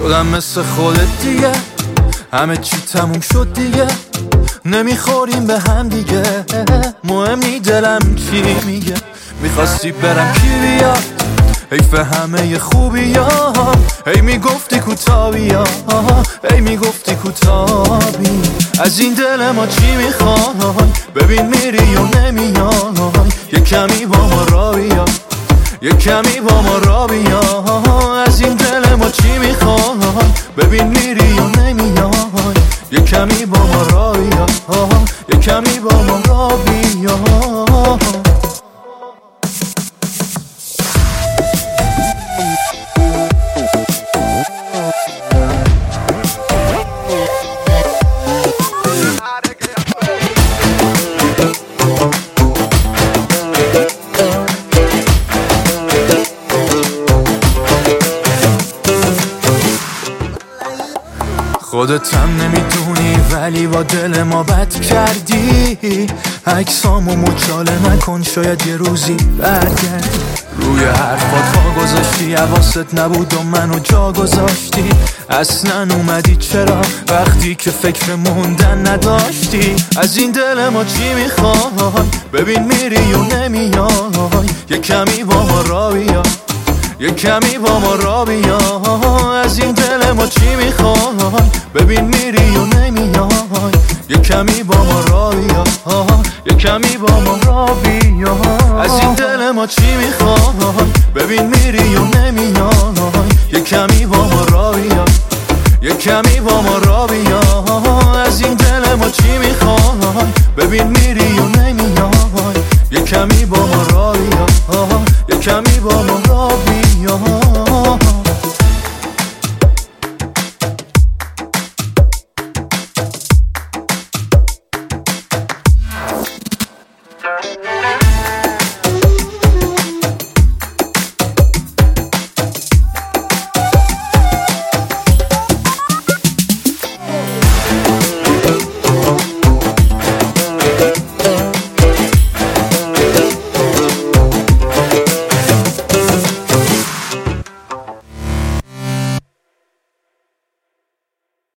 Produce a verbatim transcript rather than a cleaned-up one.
شدم مثل خودت دیگه، همه چی تموم شد دیگه، نمیخوریم به هم دیگه، مهم نی دلم چی میگه. میخواستی برم کی بیاد، حیف همه خوبی ها، هی میگفتی کوتابی ها، هی میگفتی کوتابی. از این دل ما چی میخوای، ببین میری و نمیای، یه کمی با ما را بیا، یه کمی با ما را بیا. از این دل ما چی میخوای، ببین میری و نمیای، یه کمی با ما را بیا، یه کمی با ما را بیا. خودت هم نمیدونی ولی با دل ما بد کردی، عکسامو مچاله نکن شاید یه روزی برگردی. روی حرفات ها گذاشتی، حواست نبود و منو جا گذاشتی، اصلا اومدی چرا وقتی که فکر موندن نداشتی. از این دل ما چی میخوای، ببین میری و نمیای، یه کمی با ما را بیا، یه کمی با ما را بیا. از این دل ما چی میخوای، ببین میری و نمیای، یه کمی با ما را بیا، یه کمی با ما را بیا. از این دل ما چی میخوای، ببین میری و نمیای، یه کمی با ما را بیا، یه کمی با ما را بیا. از این دل ما چی میخوای، ببین میری